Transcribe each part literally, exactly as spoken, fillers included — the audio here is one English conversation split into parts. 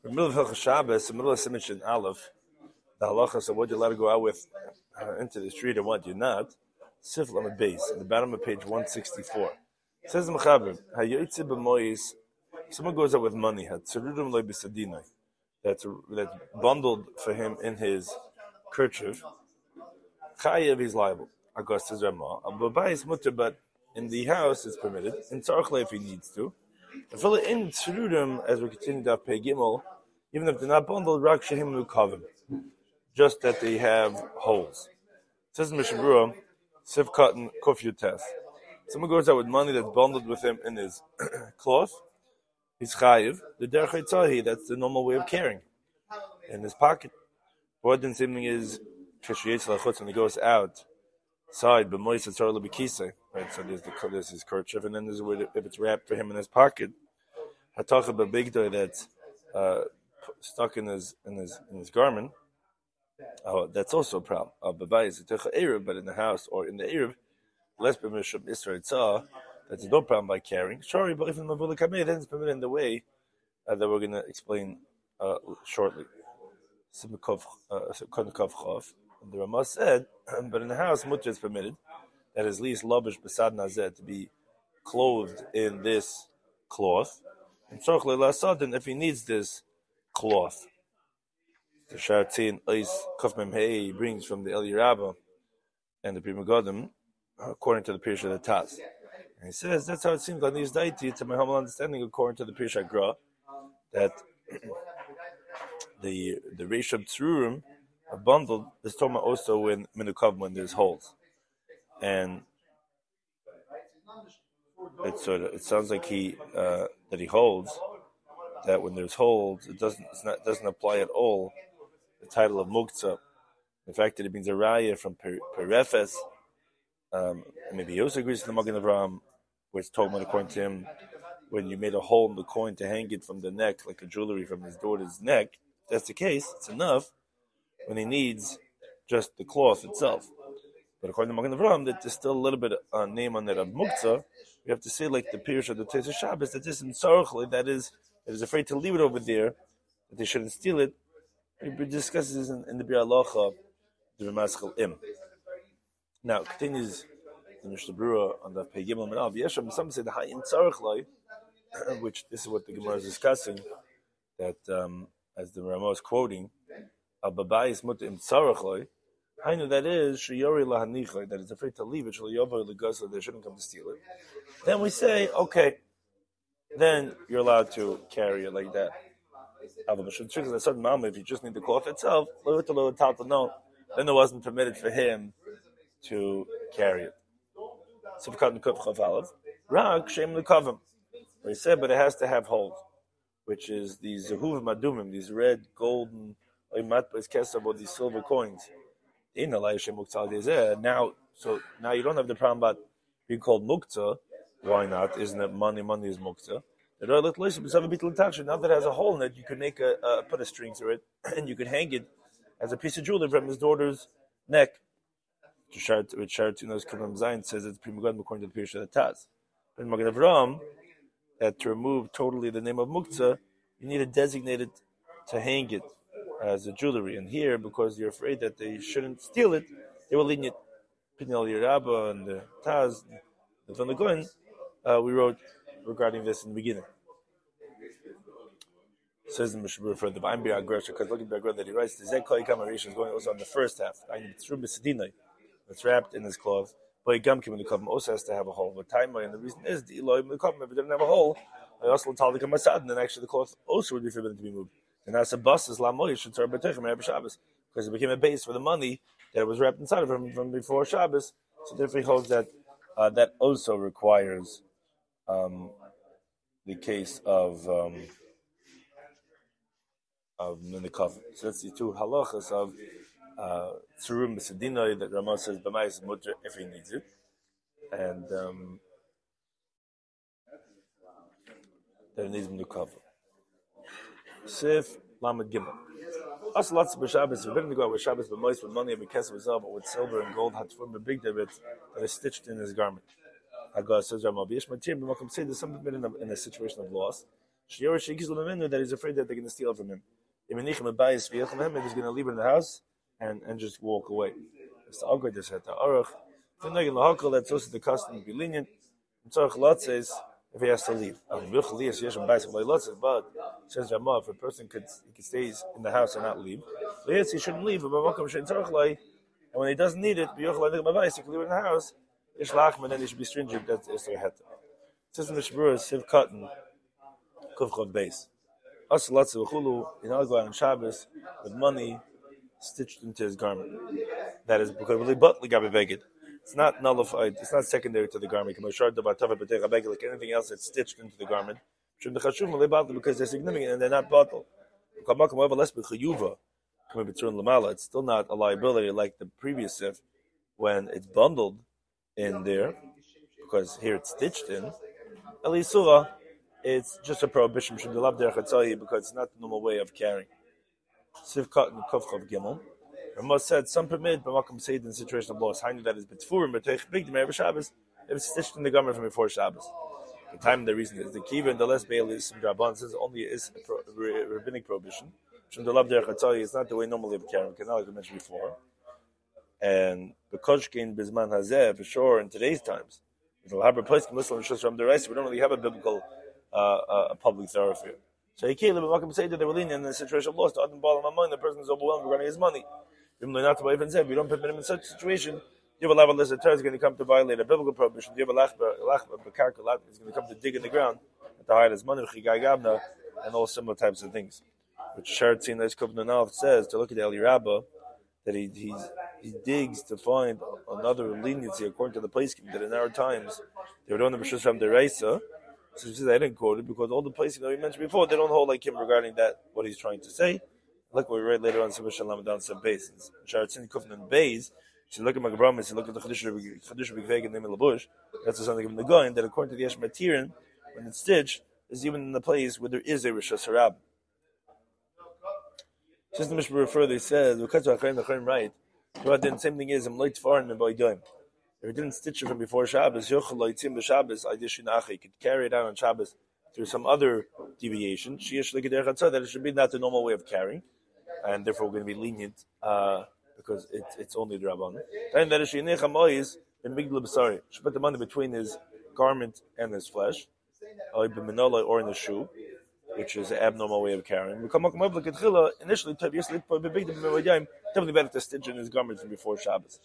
In the middle of Hilchos Shabbos, in the middle of Simon Shin Aleph, the halachas of what you allowed to go out with uh, into the street and what you're not. Sifl on the base, at the bottom of page one sixty-four. It says the Mechaber, Hayotze b'mois, someone goes out with money, Hatzerudim lo b'sadinai, that's that's bundled for him in his kerchief. Chayev, he's liable. Agos says Ramah. Ababai mutter, but in the house it's permitted. In Tzarchle if he needs to. Fill it in Tzerudim as we continue to pay Gimel, even if they're not bundled, Rak Shehim Lukavim, just that they have holes. It says in Mishabura, Siv Cotton Kufyu test. Someone goes out with money that's bundled with him in his cloth. He's chayiv. The derech hitzahi, that's the normal way of carrying in his pocket. What then something is kishiyetz lachutz when he goes out side, but mois etzar lebekise. Right. So there's the there's his kerchief, and then there's a way to, if it's wrapped for him in his pocket. Hatacha bebigdoi that's uh, stuck in his in his in his garment. Oh, that's also a problem. Uh, but in the house or in the Erev, less permission Israel Tzah, that's no problem by carrying. Sorry, but if in Mavula Kameh, then it's permitted in the way uh, that we're going to explain uh, shortly. The Ramah said, but in the house, mutter is permitted, that is least labish besad nazeh, to be clothed in this cloth. And if he needs this cloth, the Shartin Ois Kofmem Hei brings from the Eli Rabbah and the Pri Megadim, according to the Pirush of the Taz. And he says that's how it seems like these deity, to my humble understanding, according to the Pirush Agra, that the the Reshab Tzurim are bundled is talking about also in Menukav when there's holes. And it sort of it sounds like he uh, that he holds that when there's holes, it doesn't it's not doesn't apply at all the title of muktzah. The fact that it means a raya from perefes, um, and maybe he also agrees to the Magen Avraham, where it's talking about according to him, when you made a hole in the coin to hang it from the neck, like a jewelry from his daughter's neck. If that's the case, it's enough when he needs just the cloth itself. But according to Magen Avraham, that there's still a little bit of a name on that of muktzah. You have to say like the Pirush of the Teis Shabbos that this in Tzarchle, that is, that is afraid to leave it over there, that they shouldn't steal it. We discuss this in, in the Bir Halacha, the Ramaschal Im. Now, it continues in Mishnah Berurah on the Pei Gimel Menal. Yesham, some say the Hayin Tzarchle, which this is what the Gemara is discussing, that um, as the Ramah is quoting, Ababai mutter im Tzarchle, I know that is Shiyori Lahanicha, that is afraid to leave it, Shaliyover Legazla, they shouldn't come to steal it. Then we say, okay, then you're allowed to carry it like that. If you just need the cloth itself, no, then it wasn't permitted for him to carry it. Where he said, but it has to have holes, which is these Zehuv Madumim, these red, golden, these silver coins. Now, so now you don't have the problem about being called muktzah. Why not? Isn't it money? Money is muktzah. Now that it has a hole in it, you could make a uh, put a string through it, and you could hang it as a piece of jewelry from his daughter's neck. Which Shartunos Kavam Zayin says it's Pri Megadim according to the Pirush of the Taz. But in Magen Avraham, that to remove totally the name of muktzah, you need to designate it to hang it as a jewelry. And here, because you're afraid that they shouldn't steal it, they will lenient. Pinel Yerabba and the Taz, the Van Goin, uh, we wrote regarding this in the beginning. It says in Mishabur for the Ba'im Bir Agresha, because look at the Agresha that he writes, the Zekai Kamaration is going also on the first half. It's Rum B'Sedinai, it's wrapped in his cloth. But Gam Kim in the Kavim also has to have a hole. But time and the reason is the Eloi in the Kavim, if it didn't have a hole, I also will tell the Kamasad, and then actually the cloth also would be forbidden to be moved. And that's a bus is Lamoy should start B'Techem Rabbi Shabbos, because it became a base for the money that was wrapped inside of him from before Shabbos. So therefore he holds that uh, that also requires um, the case of um, of Minikov. So that's the two halachas of Tzurim B'Sedinoi that Ramah says B'mayis mutter if he needs it, and um, that it needs Minikov. Sif Lamed Gimel. Also, lots of B'Shabbos, forbidden to go out with Shabbos, but most with money and B'Kesef Zav, but with silver and gold, had to big David that is stitched in his garment. Haggah says Ramah B'Yesh Matir B'Makom say there's something in a, in a situation of loss. that he's afraid that they're going to steal it from him. If he's going to leave it in the house and, and just walk away. It's the awkward this at the aruch. That's also the custom to be lenient. Says if he has to leave. But says Ramah, if a person could he could stay in the house and not leave, he shouldn't leave. And when he doesn't need it, he can leave it in the house. And then he should be stringent. That's Esther Heta. It says in the Shabura, Siv Cotton, Kufchav base. Also, lots of Chulu in Algwa and Shabbos with money stitched into his garment. That is because really but Gabi Veged. It's not nullified, it's not secondary to the garment. Like anything else that's stitched into the garment. Because they're significant and they're not bottled. It's still not a liability like the previous sif when it's bundled in there, because here it's stitched in. Elisura, it's just a prohibition because it's not the normal way of carrying. Sif cotton kufchav gimel. Ramah said some permit, but Malcolm said in the situation of loss. I knew that is betfurim, but big dem Shabbos. It was stitched in the garment from before Shabbos. The time the reason is the kiva and the less bail is some draban says only is a pro, rabbinic prohibition. From the love der chatzai is not the way normally of carrying. Like I mentioned before, and the koshkin bisman hazeh for sure in today's times. The harbor place can listen to from the rest. We don't really have a biblical uh, uh, a public thoroughfare. So he can't live. Malcolm said that they were lenient in the situation of loss. The other ball of money, the person is overwhelmed regarding his money. Not to even say, if you don't permit him in such a situation, you have a level list of terror is going to come to violate a biblical prohibition. You have a lachba, lachba, bekarka, is going to come to dig in the ground and to hide his money, and all similar types of things. Which Sharatzin Leis Kubnanav says to look at Eli Rabbah that he he's, he digs to find another leniency according to the place that in our times they were doing the B'shus from the Reisa. So he says I didn't quote it because all the places that we mentioned before they don't hold like him regarding that what he's trying to say. Look what we read later on Sibur Shalom down some basins. Sharatzin Kufnan Bays. So look at Magabramis and look at the Chadush B'Veg and Nimel Labush. That's the something of the Goin that according to the Yesh Matirin, when it's stitched, is even in the place where there is a Rosh Hashanah. Since the Mishnah further says, because of Achayim Achayim right, but then the same thing is, I'm light foreign and by doing. If it didn't stitch it from before Shabbos, Yochel Loitzim B'Shabbos, Aydishin Achi, you could carry it out on Shabbos through some other deviation. Sheyesh L'Geder Chatzah, that it should be not the normal way of carrying, and therefore we're going to be lenient uh, because it, it's only the Rabban. And that is Sheinech HaMois in Migdal B'Sari. Should put the money between his garment and his flesh, or in the shoe, which is an abnormal way of carrying. Initially, definitely better to stitch in his garment from before Shabbos.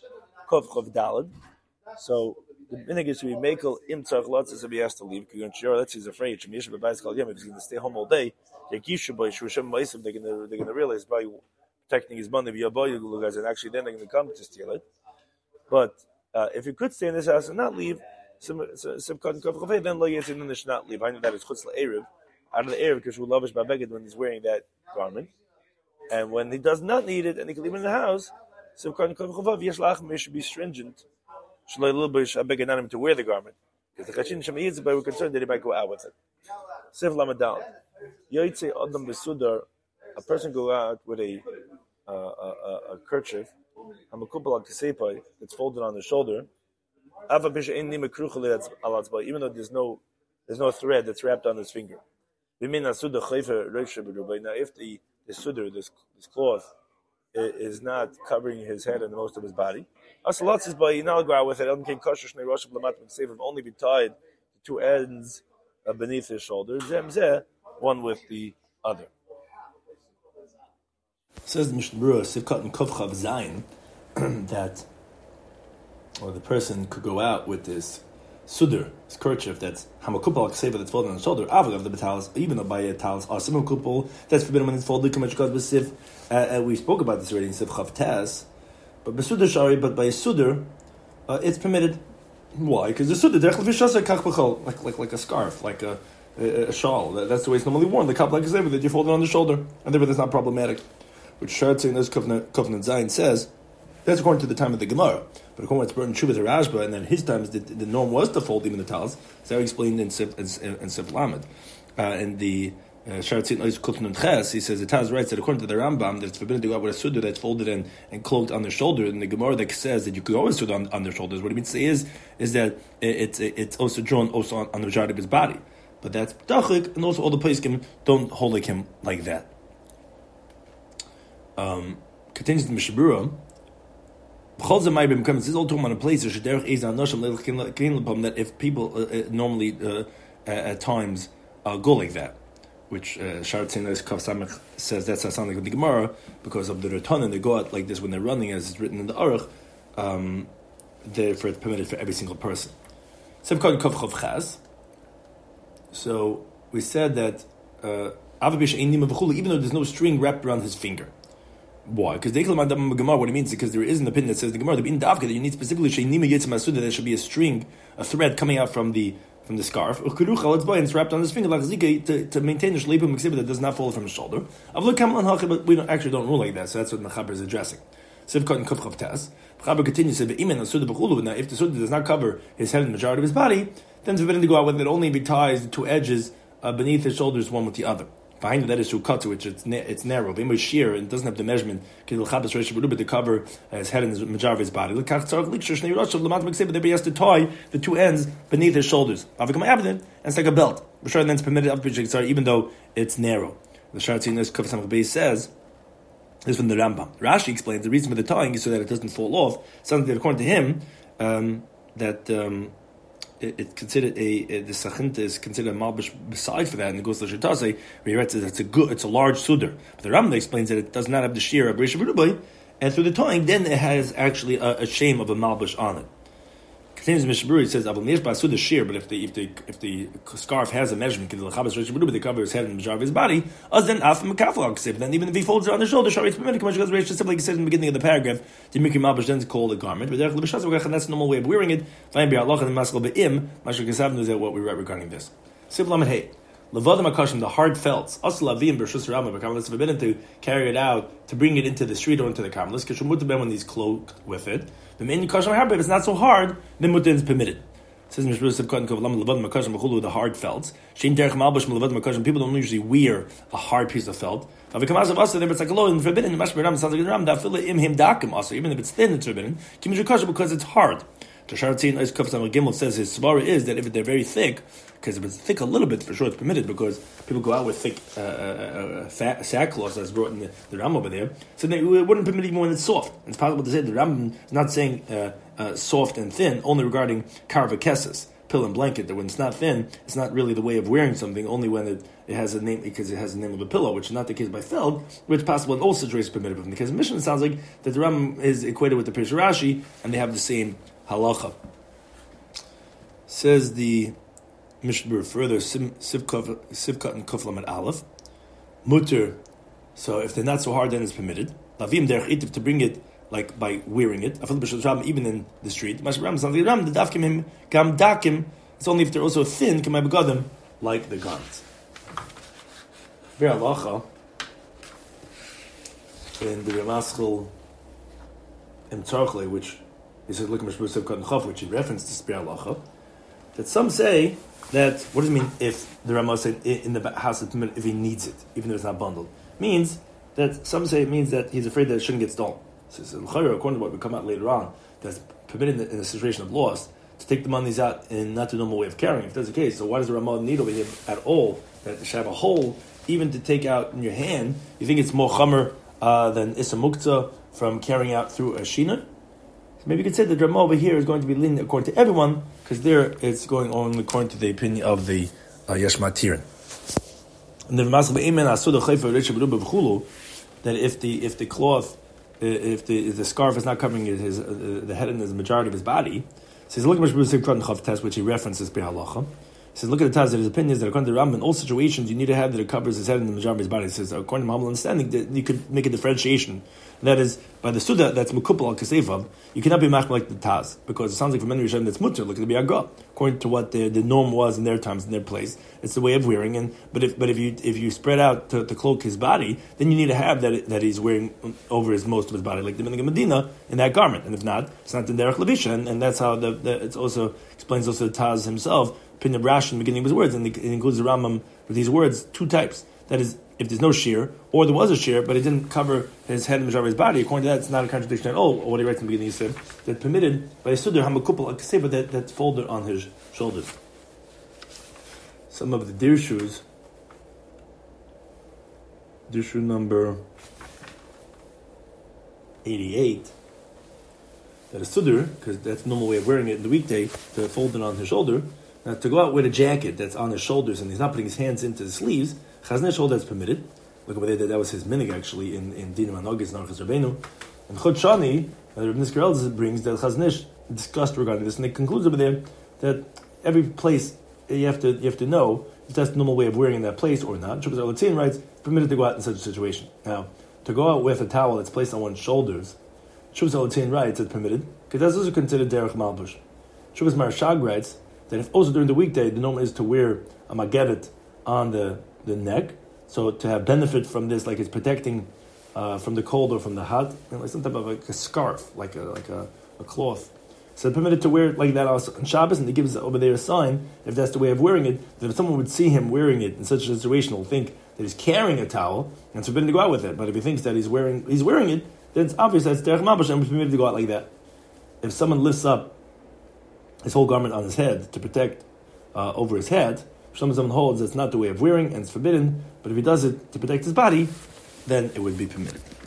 So the minhag is to be makel im tzarich lotzes if he has to leave. Let's say he's afraid. If he's going to stay home all day, they're going to they're going to realize by protecting his money, and actually then they're going to come to steal it. But uh, if he could stay in this house and not leave, then lo yetzin and not leave. I know that it's chutz la'erev. Out of the air because we love his babeged when he's wearing that garment, and when he does not need it and he can leave it in the house, so we should be stringent. Should a little bit babeged not him to wear the garment because the kachin shemiyitz, but we're concerned that he might go out with it. Sev lamadal, yoytze adam besudar, a person go out with a uh, a, a, a kerchief, hamakupal kiseipai that's folded on the shoulder, ava bisha in nima kruchale that's alatzba, even though there's no there's no thread that's wrapped on his finger. Now, if the, the sudar, this, this cloth, is not covering his head and most of his body, Asalat says by Yinal with it, only be tied the two ends uh, beneath his shoulders, one with the other. Says the Mishnah Berurah, Sivkat and Kovchav Zayin, that, or the person could go out with this sudar, this kerchief that's hamakupal kseva that's folded on the shoulder, avagav the betalis, even though by a talis asim kupal that's forbidden when it's folded. Kamach God b'sif. Uh, we spoke about this already in Sif Chavtas, but b'sudar shari, but by a sudar, uh, it's permitted. Why? Because the sudar derech l'vishasa kach b'chol, like like like a scarf, like a a, a shawl. That, that's the way it's normally worn. The kap like kseva that you fold it on the shoulder, and therefore that's not problematic. Which Sharat in this Kovnat Zayin says. That's according to the time of the Gemara. But according to what's brought in Shuvah Rashba, and then his time, the, the norm was to fold even the talis. So he explained in Sif Lamed. Uh, and the Sharatzin Ois Kutnun Ches, he says, the Taz writes that according to the Rambam, that it's forbidden to go out with a sudar that's folded and, and cloaked on the shoulder. And the Gemara that says that you could always sudar on, on their shoulders, what it means to say is, is that it's it's also drawn also on, on the majority of his body. but that's dachik, and also all the poskim don't hold like him like that. Um, continues the Mishabura. This is all talking about a place that if people uh, uh, normally uh, uh, at times uh, go like that, which Sharatzinah uh, Kav Samech says that's not something like the Gemara because of the return, and they go out like this when they're running, as it's written in the Aruch. Um, therefore, it's permitted for every single person. So we said that uh, even though there's no string wrapped around his finger. Why? Because they claim on Gemara. What it means is because there is an opinion that says the Gemara the in Davka that you need specifically sheinima yitzim asuda. There should be a string, a thread coming out from the from the scarf. And it's wrapped on his finger like to, to maintain the shleipim exhibit that does not fall from his shoulder. But we don't actually don't rule like that. So that's what Mechaber is addressing. Sivkot and Kufchav Tas. Mechaber continues to say imen asuda b'chulu. Now, if the suda does not cover his head and the majority of his body, then it's forbidden to go out with it. Only if he ties the two edges uh, beneath his shoulders, one with the other. Behind that is shukatu, which it's na- it's narrow. If it's sheer and doesn't have the measurement, to cover his head and the majority of his body. He has to tie the two ends beneath his shoulders. And it's like a belt. Then it's permitted, even though it's narrow. The Sharatzinah Kav Samech Beis says, this is from the Rambam. Rashi explains the reason for the tying is so that it doesn't fall off. Something that according to him, um, that um, it, it's considered a, a the sachinta is considered a malbish beside for that, and it goes to Shetase, where he writes that it's a good, it's a large sudar. But the Rambam explains that it does not have the shear of Rishav Rubai, and through the tying, then it has actually a, a shame of a malbish on it. Continues Mishaburi says, "Abel shear." But if the if the if the scarf has a measurement, they cover his head and the majority of his body. As then after then even if he folds it on the shoulder, it's permitted. Just like he said in the beginning of the paragraph, the mikri malbish then is called a garment. But that's the normal way of wearing it. And knows that what we write regarding this. The hard felts. It's forbidden to carry it out, to bring it into the street or into the karmelis, when he's cloaked with it. If it's not so hard, then mutin is permitted. Says the hard felts. People don't usually wear a hard piece of felt. If it's like a low and forbidden, even if it's thin, it's forbidden. Because it's hard. The Sharatzinah Kav Gimel says his svara is that if they're very thick, because if it's thick a little bit, for sure it's permitted, because people go out with thick uh, uh, uh, sackcloths as brought in the, the Ram over there, so they, it wouldn't permit even when it's soft. It's possible to say the Ram is not saying uh, uh, soft and thin, only regarding karvakeses, pill and blanket, that when it's not thin, it's not really the way of wearing something, only when it, it has a name, because it has the name of a pillow, which is not the case by feld, which is possible in all situations permitted. But in the case of Mishnah, it sounds like that the Ram is equated with the Pirush Rashi, and they have the same halacha. Says the Mishnah further, Sivkat and Kuflam and Aleph, Mutter. So if they're not so hard, then it's permitted. Lavim derech itiv, to bring it like by wearing it. Even in the street. It's only if they're also thin, can I begadim like the garments. Bir halacha in the Ramaschal in Tzarchle, which he says, look at Mishmur Sivkat and Chav, which he referenced to Bir halacha, that some say that, what does it mean if the Ramah said in the house if he needs it, even though it's not bundled? Means that some say it means that he's afraid that it shouldn't get stolen. So, so according to what will come out later on, that's permitted in a situation of loss to take the monies out in not the normal way of carrying. If that's the case, so why does the Ramah need over here at all that it should have a hole even to take out in your hand? You think it's more chamer uh, than Issa Muktzah from carrying out through a shina? So maybe you could say that the Ramah over here is going to be lenient according to everyone, because there it's going on according to the opinion of the uh, Yesh Matirin. And the that if the if the cloth, if the if the scarf is not covering his, his uh, the head and the majority of his body, says look at the test which he references by halacha. He says look at the test that his opinion is that according to the Rambam, in all situations you need to have that it covers his head and the majority of his body. He says according to my humble understanding that you could make a differentiation. That is, by the Suda, that's Mukupal al Kasevav, you cannot be machmir like the Taz, because it sounds like for many Rishonim that's mutter, look at the Biagah, according to what the, the norm was in their times, in their place. It's the way of wearing, and but if but if you if you spread out to, to cloak his body, then you need to have that that he's wearing over his most of his body, like the Minhag Medina, in that garment. And if not, it's not in Derech Levisha, and, and that's how the, the it also explains also the Taz himself, Pinab Rash in the beginning of his words, and it includes the Rambam with these words, two types. That is, if there's no shear, or there was a shear, but it didn't cover his head and the majority of his body, according to that, it's not a contradiction at all. Or what he writes in the beginning, he said, that permitted by a sudar, hamakupal, a kaseba, that that's folded on his shoulders. some of the deer shoes, deer shoe number eighty-eight, that a sudr, because that's the normal way of wearing it in the weekday, to fold it on his shoulder. Now, to go out with a jacket that's on his shoulders and he's not putting his hands into the sleeves, chaznish hold that's permitted. Look over there, that was his minig actually in, in Dinam Anogis, Narchas Rabbeinu. And Chod Shani, Rabbi Nisker brings that chaznish discussed regarding this, and it concludes over there that every place you have to you have to know if that's the normal way of wearing in that place or not. Shubas Alatzin writes, permitted to go out in such a situation. Now, to go out with a towel that's placed on one's shoulders, Shubas Alatzin writes it's permitted, because that's also considered derech malbush. Shubas Marashag writes that if also during the weekday, the norm is to wear a mageret on the, the neck, so to have benefit from this, like it's protecting uh, from the cold or from the hot, and like some type of like a scarf, like a like a, a cloth. So permitted to wear it like that on Shabbos, and he gives over there a sign, if that's the way of wearing it, that if someone would see him wearing it in such a situation, will think that he's carrying a towel, and it's forbidden to go out with it. But if he thinks that he's wearing he's wearing it, then it's obvious that it's derech malbush and it's permitted to go out like that. If someone lifts up his whole garment on his head to protect uh, over his head, some someone holds that's not the way of wearing and it's forbidden, but if he does it to protect his body, then it would be permitted.